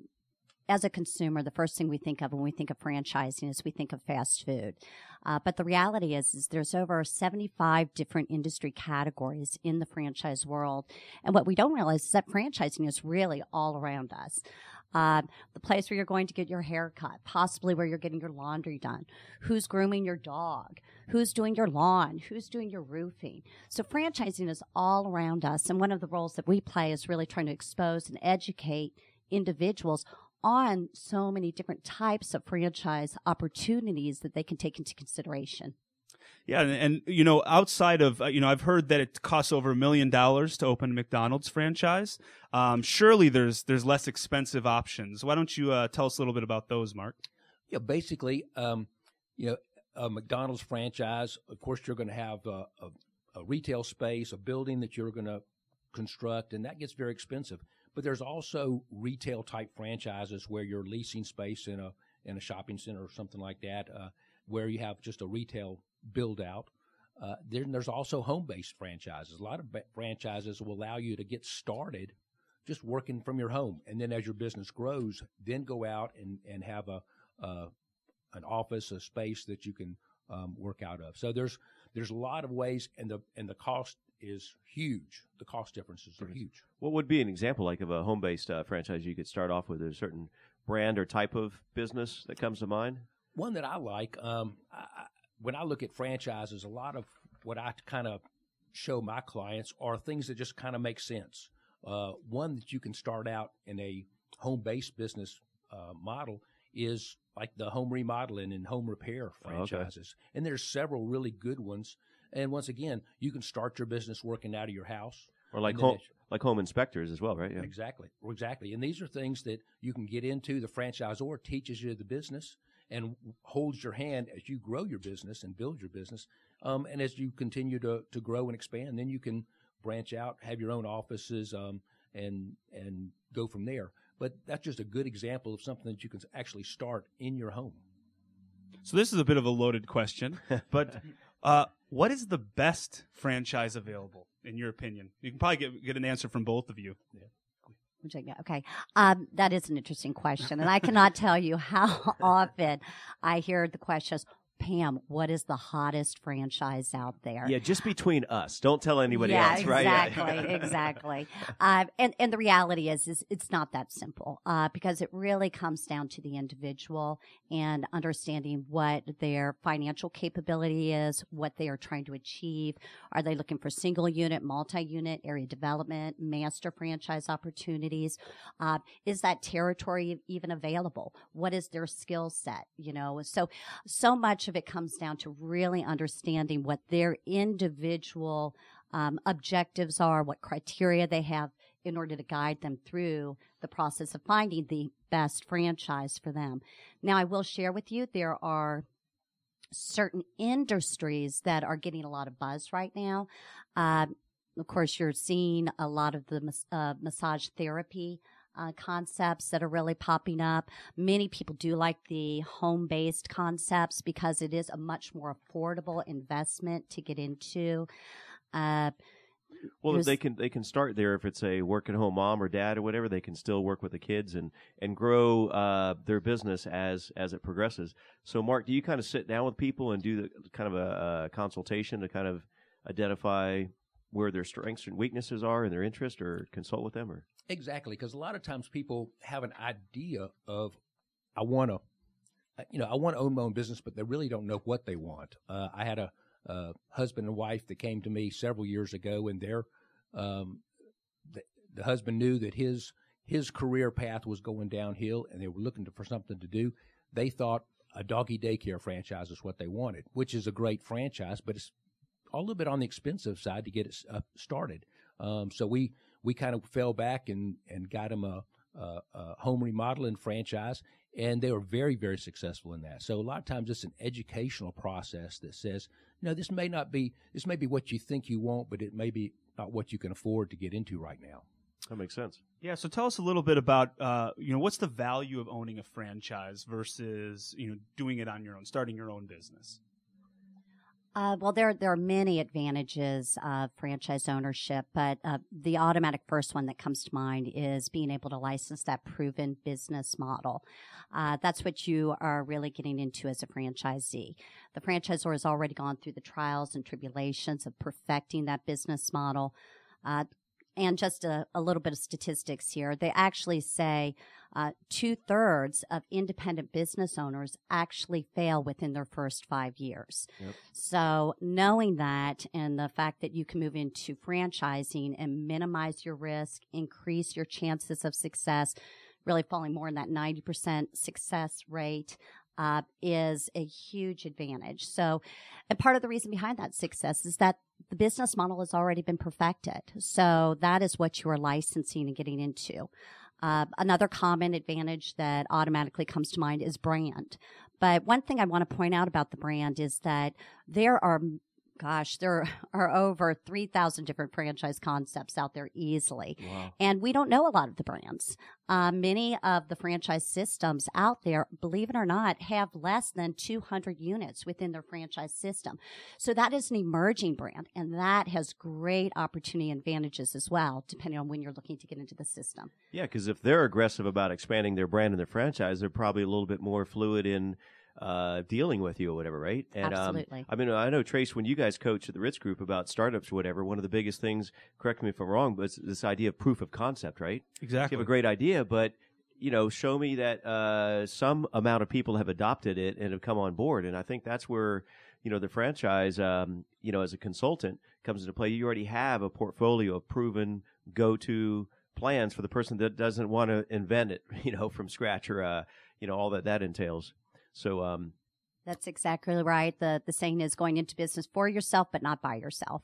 Speaker 6: As a consumer, the first thing we think of when we think of franchising is we think of fast food. But the reality is there's over 75 different industry categories in the franchise world. And what we don't realize is that franchising is really all around us. The place where you're going to get your hair cut, possibly where you're getting your laundry done, who's grooming your dog, who's doing your lawn, who's doing your roofing. So franchising is all around us. And one of the roles that we play is really trying to expose and educate individuals on so many different types of franchise opportunities that they can take into consideration.
Speaker 3: Yeah, and outside of, I've heard that it costs over $1 million to open a McDonald's franchise. Surely there's less expensive options. Why don't you tell us a little bit about those, Mark?
Speaker 7: Yeah, basically, a McDonald's franchise, of course, you're going to have a retail space, a building that you're going to construct, and that gets very expensive. But there's also retail-type franchises where you're leasing space in a shopping center or something like that, where you have just a retail build-out. Then there's also home-based franchises. A lot of franchises will allow you to get started just working from your home, and then as your business grows, then go out and have an office, a space that you can work out of. So there's a lot of ways, and the cost is huge. The cost differences are huge.
Speaker 2: What would be an example like of a home-based franchise you could start off with? A certain brand or type of business that comes to mind?
Speaker 7: One that I like, when I look at franchises, a lot of what I kind of show my clients are things that just kind of make sense. One that you can start out in a home-based business model is like the home remodeling and home repair franchises. Okay. And there's several really good ones. And once again, you can start your business working out of your house.
Speaker 2: Or like home inspectors as well, right? Yeah.
Speaker 7: Exactly. And these are things that you can get into. The franchisor teaches you the business and holds your hand as you grow your business and build your business. And as you continue to grow and expand, then you can branch out, have your own offices, and go from there. But that's just a good example of something that you can actually start in your home.
Speaker 3: So this is a bit of a loaded question, but what is the best franchise available, in your opinion? You can probably get an answer from both of you.
Speaker 6: Yeah. Okay. That is an interesting question, and I cannot tell you how often I hear the questions, Pam, what is the hottest franchise out there?
Speaker 2: Yeah, just between us. Don't tell anybody else, right?
Speaker 6: Exactly, exactly. And the reality is it's not that simple because it really comes down to the individual and understanding what their financial capability is, what they are trying to achieve. Are they looking for single unit, multi-unit, area development, master franchise opportunities? Is that territory even available? What is their skill set? So much of it comes down to really understanding what their individual objectives are, what criteria they have in order to guide them through the process of finding the best franchise for them. Now, I will share with you, there are certain industries that are getting a lot of buzz right now. Of course, you're seeing a lot of the massage therapy concepts that are really popping up. Many people do like the home-based concepts because it is a much more affordable investment to get into.
Speaker 2: Well, they can start there if it's a work-at-home mom or dad or whatever. They can still work with the kids and grow their business as it progresses. So, Mark, do you kind of sit down with people and do the kind of a consultation to kind of identify where their strengths and weaknesses are and their interest, or consult with them? Or
Speaker 7: Exactly, because a lot of times people have an idea of, I want to own my own business, but they really don't know what they want. I had a husband and wife that came to me several years ago, and the husband knew that his career path was going downhill, and they were looking for something to do. They thought a doggy daycare franchise is what they wanted, which is a great franchise, but it's a little bit on the expensive side to get it started. So we kind of fell back and got them a home remodeling franchise, and they were very, very successful in that. So a lot of times it's an educational process that says, this may be what you think you want, but it may be not what you can afford to get into right now.
Speaker 2: that makes sense.
Speaker 3: Yeah, so tell us a little bit about, what's the value of owning a franchise versus, doing it on your own, starting your own business?
Speaker 6: Well, there are many advantages of franchise ownership, but the automatic first one that comes to mind is being able to license that proven business model. That's what you are really getting into as a franchisee. The franchisor has already gone through the trials and tribulations of perfecting that business model. And just a little bit of statistics here. They actually say 2/3 of independent business owners actually fail within their first 5 years.
Speaker 2: Yep.
Speaker 6: So knowing that and the fact that you can move into franchising and minimize your risk, increase your chances of success, really falling more in that 90% success rate, is a huge advantage. So, and part of the reason behind that success is that the business model has already been perfected. So that is what you are licensing and getting into. Another common advantage that automatically comes to mind is brand. But one thing I want to point out about the brand is that there are over 3,000 different franchise concepts out there easily.
Speaker 2: Wow.
Speaker 6: And we don't know a lot of the brands. Many of the franchise systems out there, believe it or not, have less than 200 units within their franchise system. So that is an emerging brand, and that has great opportunity and advantages as well, depending on when you're looking to get into the system.
Speaker 2: Yeah, because if they're aggressive about expanding their brand and their franchise, they're probably a little bit more fluid in dealing with you or whatever, right? And,
Speaker 6: Absolutely.
Speaker 2: I know, Trace, when you guys coach at the Ritz Group about startups or whatever, one of the biggest things, correct me if I'm wrong, but it's this idea of proof of concept, right?
Speaker 3: Exactly.
Speaker 2: You have a great idea, but, show me that some amount of people have adopted it and have come on board. And I think that's where, the franchise, as a consultant comes into play. You already have a portfolio of proven go-to plans for the person that doesn't want to invent it, from scratch or, all that entails. So
Speaker 6: That's exactly right. The saying is going into business for yourself, but not by yourself.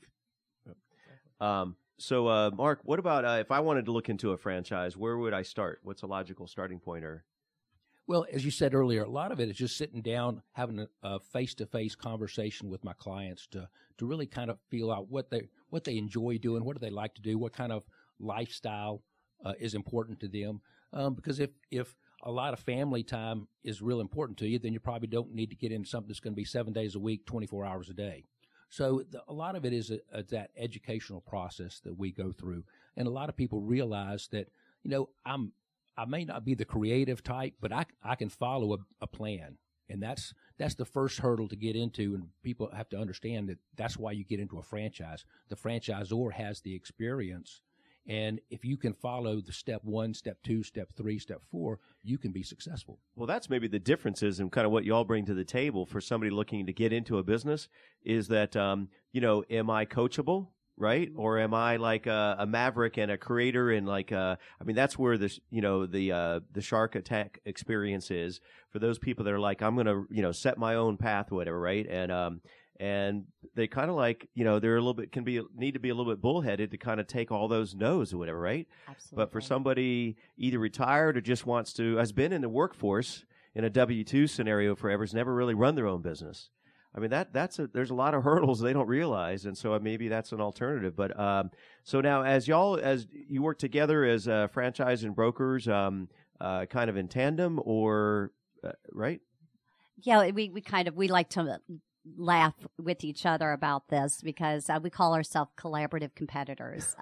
Speaker 2: So Mark, what about if I wanted to look into a franchise, where would I start? What's a logical starting point? Or
Speaker 7: Well, as you said earlier, a lot of it is just sitting down, having a face-to-face conversation with my clients to really kind of feel out what they enjoy doing, what do they like to do, what kind of lifestyle is important to them. Because if a lot of family time is real important to you, then you probably don't need to get into something that's going to be 7 days a week, 24 hours a day. So a lot of it is that educational process that we go through. And a lot of people realize that, I may not be the creative type, but I can follow a plan. And that's the first hurdle to get into, and people have to understand that that's why you get into a franchise. The franchisor has the experience, and if you can follow the step 1, step 2, step 3, step 4, you can be successful.
Speaker 2: Well, that's maybe the differences in kind of what you all bring to the table for somebody looking to get into a business is that, am I coachable? Right? Or am I like a maverick and a creator and that's where the Shark Attack experience is for those people that are like, I'm going to, set my own path or whatever. Right. And they kind of like, they're a little bit, need to be a little bit bullheaded to kind of take all those no's or whatever. Right.
Speaker 6: Absolutely.
Speaker 2: But for somebody either retired or just has been in the workforce in a W-2 scenario forever, has never really run their own business. I mean, there's a lot of hurdles they don't realize, and so maybe that's an alternative. But so now, as you work together as franchise and brokers, kind of in tandem, or right?
Speaker 6: Yeah, we like to laugh with each other about this because we call ourselves collaborative competitors.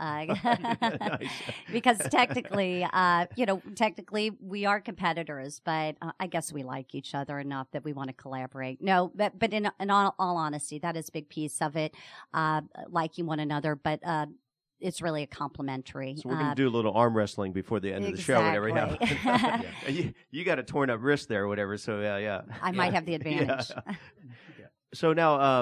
Speaker 6: Because technically we are competitors, but I guess we like each other enough that we want to collaborate. No, but in all honesty, that is a big piece of it, liking one another, but it's really a complementary.
Speaker 2: So we're going to do a little arm wrestling before the end of the show, whatever. Yeah. You got a torn up wrist there, or whatever. So yeah.
Speaker 6: I might have the advantage.
Speaker 2: Yeah. So now,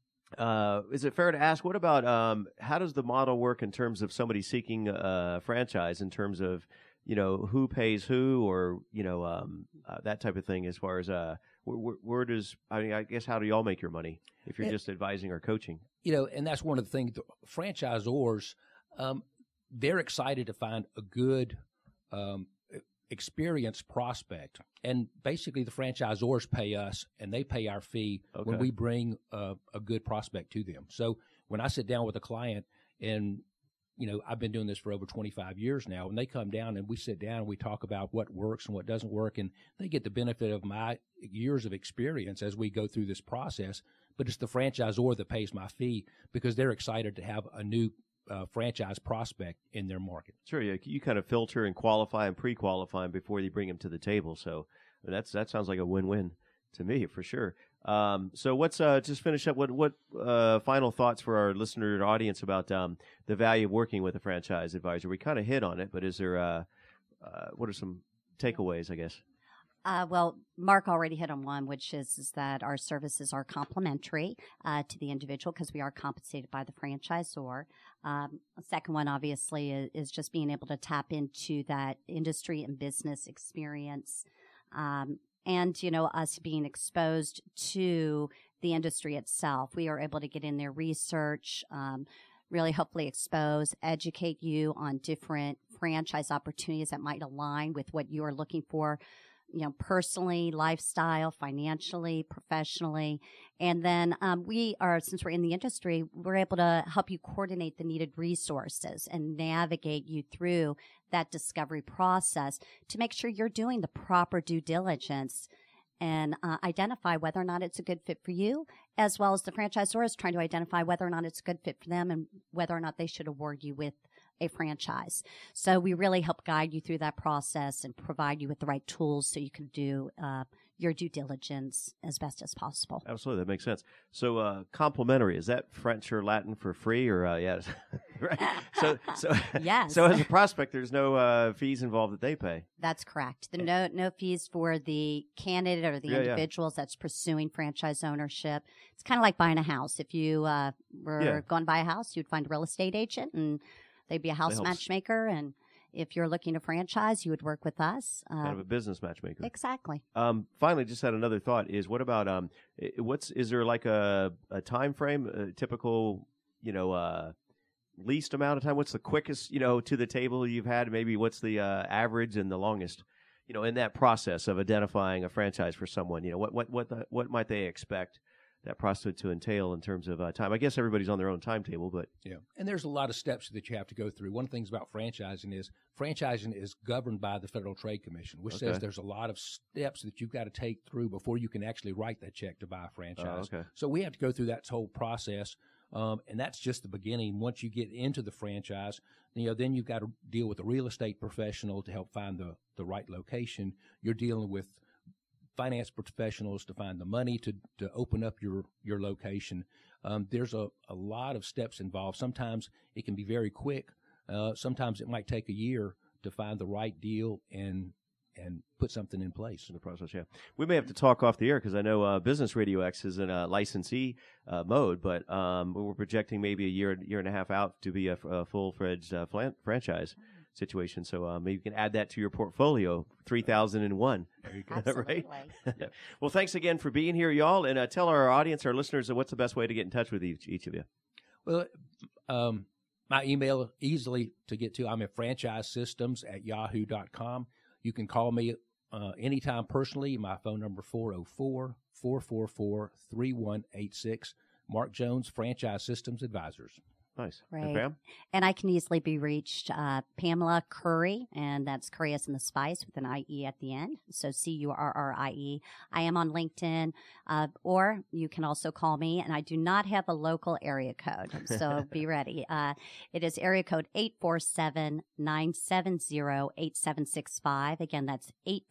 Speaker 2: is it fair to ask, what about how does the model work in terms of somebody seeking a franchise, in terms of who pays who, or that type of thing? As far as where does I guess how do y'all make your money if you're just advising or coaching?
Speaker 7: And that's one of the things. The franchisors, they're excited to find a good experienced prospect, and basically the franchisors pay us and they pay our fee when we bring a good prospect to them. So when I sit down with a client, and I've been doing this for over 25 years now, and they come down and we sit down and we talk about what works and what doesn't work, and they get the benefit of my years of experience as we go through this process. But it's the franchisor that pays my fee because they're excited to have a new franchise prospect in their market.
Speaker 2: Sure, yeah. You kind of filter and qualify and pre-qualify before you bring them to the table. So that sounds like a win-win to me for sure. So let's just finish up. What final thoughts for our listener and audience about the value of working with a franchise advisor? We kind of hit on it, but is there what are some takeaways, I guess?
Speaker 6: Well, Mark already hit on one, which is that our services are complementary to the individual because we are compensated by the franchisor. The second one, obviously, is just being able to tap into that industry and business experience. And, us being exposed to the industry itself. We are able to get in there, research, really hopefully expose, educate you on different franchise opportunities that might align with what you are looking for, personally, lifestyle, financially, professionally. And then since we're in the industry, we're able to help you coordinate the needed resources and navigate you through that discovery process to make sure you're doing the proper due diligence and identify whether or not it's a good fit for you, as well as the franchisor is trying to identify whether or not it's a good fit for them and whether or not they should award you with a franchise. So we really help guide you through that process and provide you with the right tools so you can do your due diligence as best as possible.
Speaker 2: Absolutely. That makes sense. So complimentary, is that French or Latin for free, or yes? Right. So
Speaker 6: yes.
Speaker 2: So as a prospect, there's no fees involved that they pay.
Speaker 6: That's correct. No fees for the candidate or the individuals that's pursuing franchise ownership. It's kind of like buying a house. If you were going to buy a house, you'd find a real estate agent and they'd be a house matchmaker, and if you're looking to franchise, you would work with us.
Speaker 2: Kind of a business matchmaker.
Speaker 6: Exactly.
Speaker 2: Finally, just had another thought: is what about is there like a time frame, a typical least amount of time? What's the quickest to the table you've had? Maybe what's the average and the longest? In that process of identifying a franchise for someone, what might they expect that process to entail in terms of time? I guess everybody's on their own timetable, but
Speaker 7: yeah. And there's a lot of steps that you have to go through. One of the things about franchising is governed by the Federal Trade Commission, which says there's a lot of steps that you've got to take through before you can actually write that check to buy a franchise. So we have to go through that whole process. And that's just the beginning. Once you get into the franchise, then you've got to deal with a real estate professional to help find the right location. You're dealing with finance professionals to find the money to open up your location. There's a lot of steps involved. Sometimes it can be very quick. Sometimes it might take a year to find the right deal and put something in place.
Speaker 2: In the process, yeah. We may have to talk off the air because I know Business Radio X is in a licensee mode, but we're projecting maybe a year and a half out to be a full-fledged franchise situation. So maybe you can add that to your portfolio, 3001.
Speaker 6: There you go. Absolutely.
Speaker 2: Right? Well, thanks again for being here, y'all, and tell our audience, our listeners, what's the best way to get in touch with each of you.
Speaker 7: Well, my email easily to get to. I'm at franchisesystems@yahoo.com. You can call me anytime personally. My phone number 404-444-3186. Mark Jones, Franchise Systems Advisors.
Speaker 2: Nice.
Speaker 6: Right. And I can easily be reached, Pamela Currie, and that's Currie as in the spice with an IE at the end. So Currie. I am on LinkedIn, or you can also call me, and I do not have a local area code, so be ready. It is area code 847-970-8765. Again, that's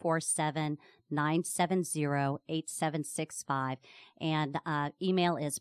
Speaker 6: 847-970-8765. And email is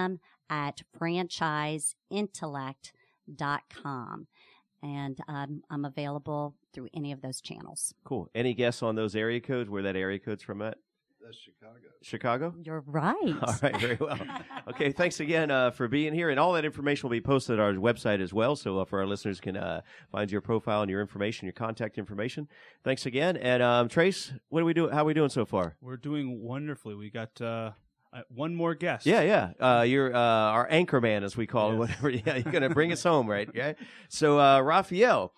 Speaker 6: pam@franchiseintellect.com. And I'm available through any of those channels.
Speaker 2: Cool. Any guess on those area codes, where that area code's from at?
Speaker 4: That's Chicago.
Speaker 2: Chicago?
Speaker 6: You're right.
Speaker 2: All right, very well. Okay, thanks again for being here. And all that information will be posted on our website as well, so for our listeners can find your profile and your information, your contact information. Thanks again. And Trace, what do we do? How are we doing so far?
Speaker 3: We're doing wonderfully. We got one more guest.
Speaker 2: Yeah. You're our anchor man, as we call it, whatever. Yeah, you're going to bring us home, right? Yeah. So, Raphael,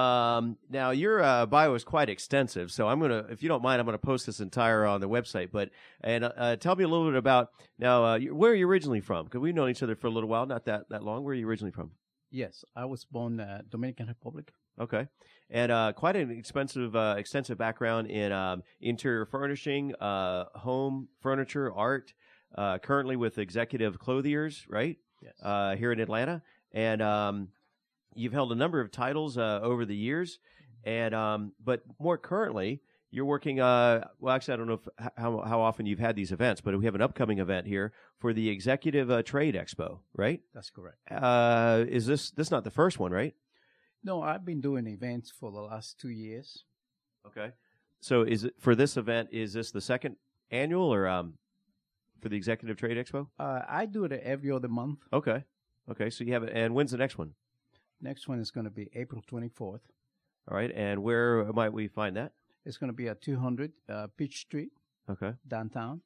Speaker 2: now your bio is quite extensive. So if you don't mind, I'm going to post this entire on the website. But tell me a little bit about now where are you originally from? Because we've known each other for a little while, not that long. Where are you originally from?
Speaker 8: Yes, I was born Dominican Republic.
Speaker 2: Okay. And quite an extensive background in interior furnishing, home furniture, art. Currently with Executive Clothiers, right?
Speaker 8: Yes.
Speaker 2: Here in Atlanta, and you've held a number of titles over the years, and but more currently, you're working. Well, actually, I don't know how often you've had these events, but we have an upcoming event here for the Executive Trade Expo, right?
Speaker 8: That's correct.
Speaker 2: Is this not the first one, right?
Speaker 8: No, I've been doing events for the last 2 years.
Speaker 2: Okay. So is it for this event? Is this the second annual or for the Executive Trade Expo?
Speaker 8: I do it every other month.
Speaker 2: Okay. So you have it. And when's the next one?
Speaker 8: Next one is going to be April 24th.
Speaker 2: All right. And where might we find that?
Speaker 8: It's going to be at 200 Peach Street.
Speaker 2: Okay.
Speaker 8: Downtown.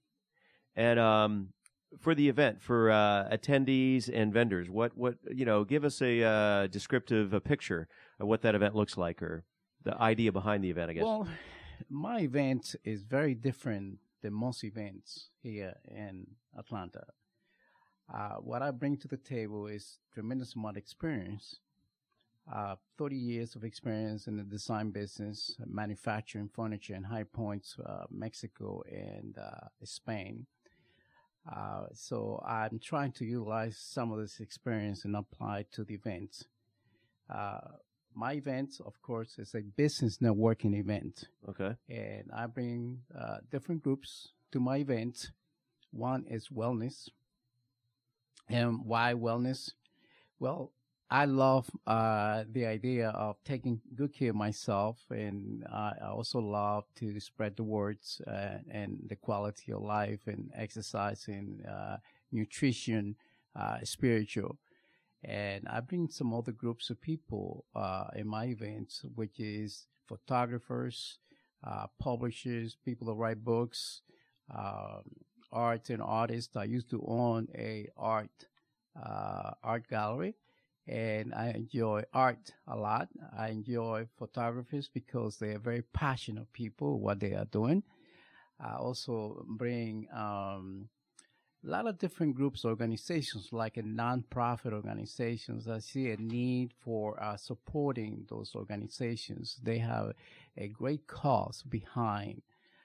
Speaker 2: And for the event, for attendees and vendors, what give us a descriptive picture of what that event looks like, or the idea behind the event, I guess.
Speaker 8: Well, my event is very different than most events here in Atlanta. What I bring to the table is tremendous amount of experience. 30 years of experience in the design business, manufacturing furniture in High Points, Mexico, and Spain. So I'm trying to utilize some of this experience and apply it to the events. My event, of course, is a business networking event.
Speaker 2: Okay.
Speaker 8: And I bring different groups to my event. One is wellness. And why wellness? Well, I love the idea of taking good care of myself, and I also love to spread the words and the quality of life and exercising, nutrition, spiritual. And I bring some other groups of people in my events, which is photographers, publishers, people that write books, art and artists. I used to own a art gallery, and I enjoy art a lot. I enjoy photographers because they are very passionate people, what they are doing. I also bring a lot of different groups, organizations, like a non-profit organizations. I see a need for supporting those organizations. They have a great cause behind.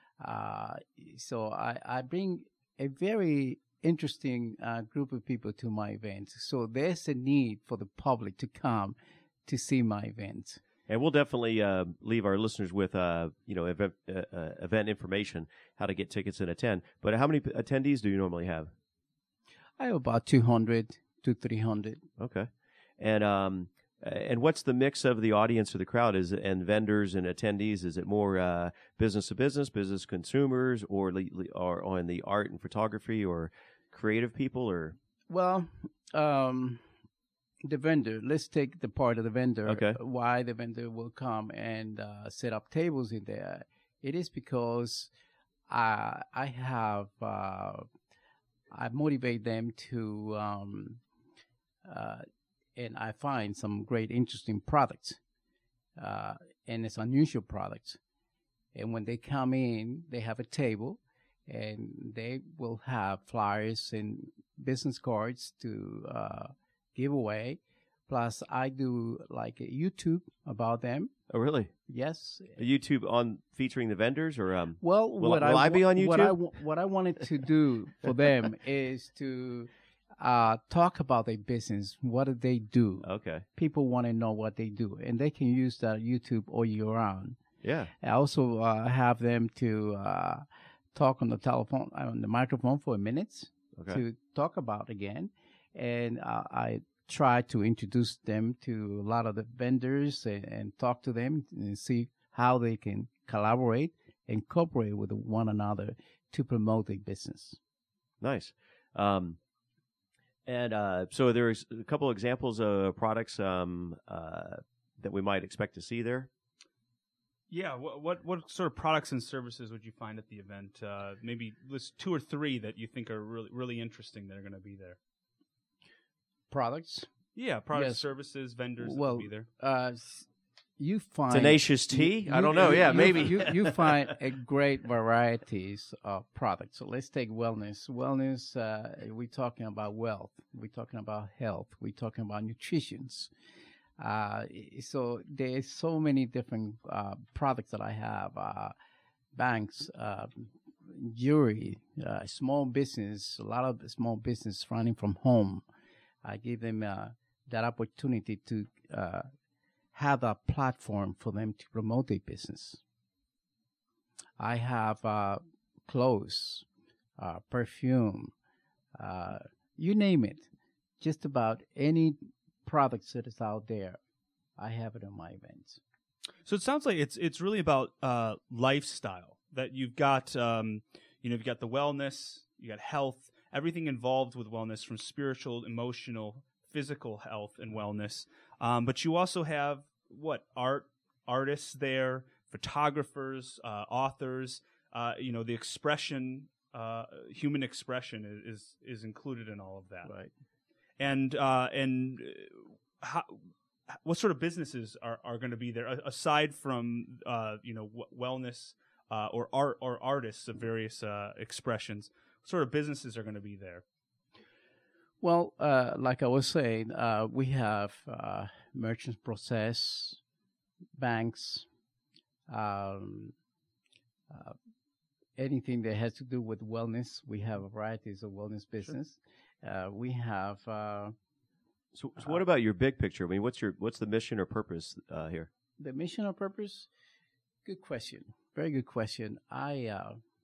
Speaker 8: So I bring a very interesting group of people to my events. So there's a need for the public to come to see my events.
Speaker 2: And we'll definitely leave our listeners with event information, how to get tickets and attend. But how many attendees do you normally have?
Speaker 8: I have about 200 to 300.
Speaker 2: Okay. And what's the mix of the audience or the crowd? And vendors and attendees? Is it more business to business consumers, or on the art and photography or creative people? Or
Speaker 8: well, the vendor. Let's take the part of the vendor.
Speaker 2: Okay.
Speaker 8: Why the vendor will come and set up tables in there? It is because I motivate them to. And I find some great, interesting products, and it's unusual products. And when they come in, they have a table, and they will have flyers and business cards to give away. Plus, I do like a YouTube about them.
Speaker 2: Oh, really?
Speaker 8: Yes.
Speaker 2: A YouTube on featuring the vendors, or
Speaker 8: well,
Speaker 2: will I be on YouTube?
Speaker 8: What I wanted to do for them is to talk about their business. What do they do?
Speaker 2: Okay.
Speaker 8: People want to know what they do, and they can use that YouTube all year round.
Speaker 2: Yeah.
Speaker 8: I also have them to talk on the microphone for a minute to talk about again, and I try to introduce them to a lot of the vendors and talk to them and see how they can collaborate and cooperate with one another to promote their business.
Speaker 2: Nice. So there's a couple of examples of products that we might expect to see there.
Speaker 3: Yeah, what sort of products and services would you find at the event? Maybe list 2 or 3 that you think are really interesting that are going to be there.
Speaker 8: Products?
Speaker 3: Yeah, products,
Speaker 8: yes.
Speaker 3: Services, vendors that will be there.
Speaker 8: You find
Speaker 2: Tenacious Tea? I don't know. Maybe
Speaker 8: you find a great varieties of products. So let's take wellness. Wellness, we're talking about wealth. We're talking about health. We're talking about nutrition. So there's so many different products that I have. Banks, jewelry, small business. A lot of small business running from home. I give them that opportunity to have a platform for them to promote their business. I have clothes, perfume, you name it. Just about any products that is out there, I have it in my events.
Speaker 3: So it sounds like it's really about lifestyle. That you've got you've got the wellness, you got health, everything involved with wellness, from spiritual, emotional, physical health and wellness. But you also have artists there, photographers, authors. The expression, human expression is included in all of that.
Speaker 8: Right.
Speaker 3: And what sort of businesses are going to be there aside from wellness or art or artists of various expressions? What sort of businesses are going to be there?
Speaker 8: Well, like I was saying, we have merchants process, banks, anything that has to do with wellness. We have varieties of wellness business. Sure. We have.
Speaker 2: So what about your big picture? I mean, what's the mission or purpose here?
Speaker 8: The mission or purpose? Good question. Very good question. I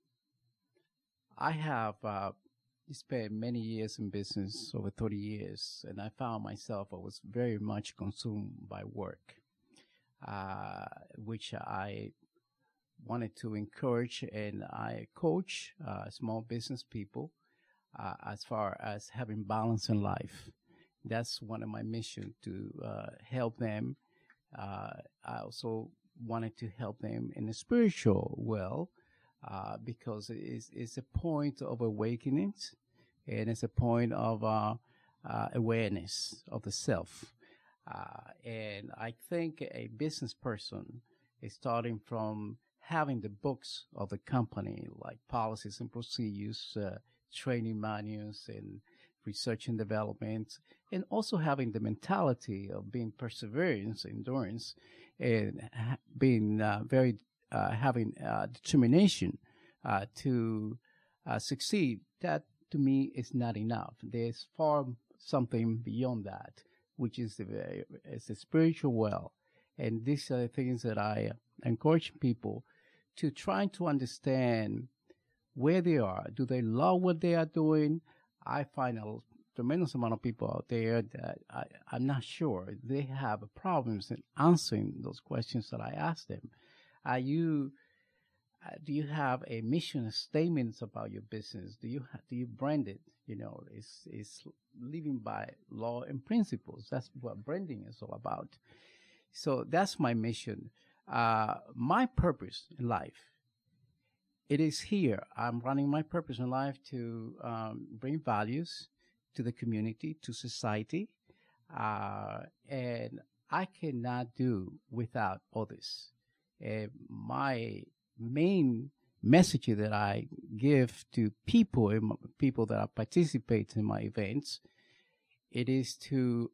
Speaker 8: have spent many years in business, over 30 years, and I found myself, I was very much consumed by work, which I wanted to encourage, and I coach small business people as far as having balance in life. That's one of my missions, to help them. I also wanted to help them in the spiritual well, because it's a point of awakening, and it's a point of awareness of the self. And I think a business person is starting from having the books of the company, like policies and procedures, training manuals, and research and development, and also having the mentality of being perseverance, endurance, and being having determination to succeed. That to me is not enough. There's far something beyond that, which is it's a spiritual well, And these are the things that I encourage people to try to understand where they are. Do they love what they are doing? I find a tremendous amount of people out there that I'm not sure they have problems in answering those questions that I ask them. Do you have a mission statements about your business? Do you brand it? It's living by law and principles. That's what branding is all about. So that's my mission. My purpose in life, it is here. I'm running my purpose in life to bring values to the community, to society, and I cannot do without others. My main message that I give to people that are participating in my events, it is to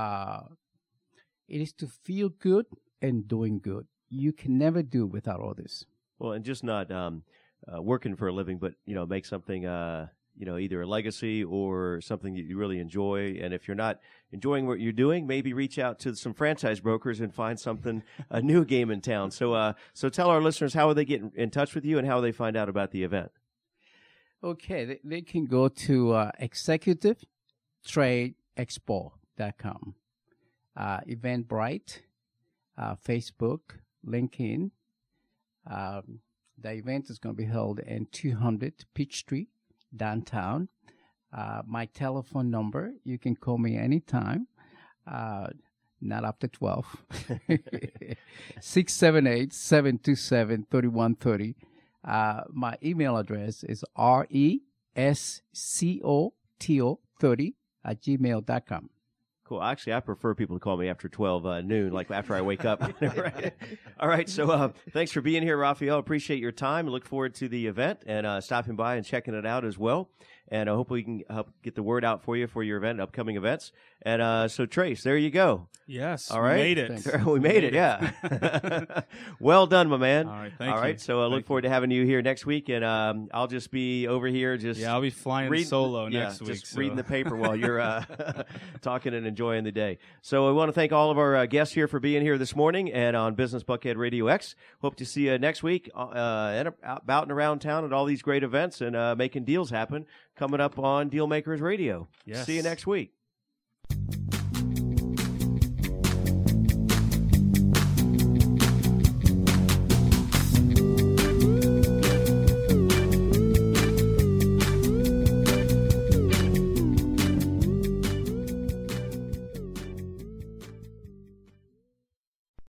Speaker 8: feel good and doing good. You can never do without others.
Speaker 2: Well, and just not working for a living, but make something either a legacy or something that you really enjoy. And if you're not enjoying what you're doing, maybe reach out to some franchise brokers and find something, a new game in town. So tell our listeners, how will they get in touch with you and how will they find out about the event?
Speaker 8: Okay, they can go to executivetradeexpo.com, Eventbrite, Facebook, LinkedIn. The event is going to be held in 200 Peachtree, downtown. My telephone number, you can call me anytime, not after 12, 678-727-3130. My email address is rescoto30@gmail.com.
Speaker 2: Cool. Actually, I prefer people to call me after 12 noon, like after I wake up. Right? All right. So thanks for being here, Rafael. Appreciate your time. Look forward to the event and stopping by and checking it out as well. And I hope we can help get the word out for you for your event, upcoming events. And so, Trace, there you go.
Speaker 3: Yes.
Speaker 2: All right.
Speaker 3: We made it.
Speaker 2: We made it, yeah. Well done, my man.
Speaker 3: All right. Thank you.
Speaker 2: All right. So I look forward to having you here next week. And I'll just be over here
Speaker 3: I'll be flying solo next week.
Speaker 2: Just reading the paper while you're talking and enjoying the day. So I want to thank all of our guests here for being here this morning and on Business Buckhead Radio X. Hope to see you next week about and around town at all these great events and making deals happen coming up on Dealmakers Radio.
Speaker 3: Yes.
Speaker 2: See you next week.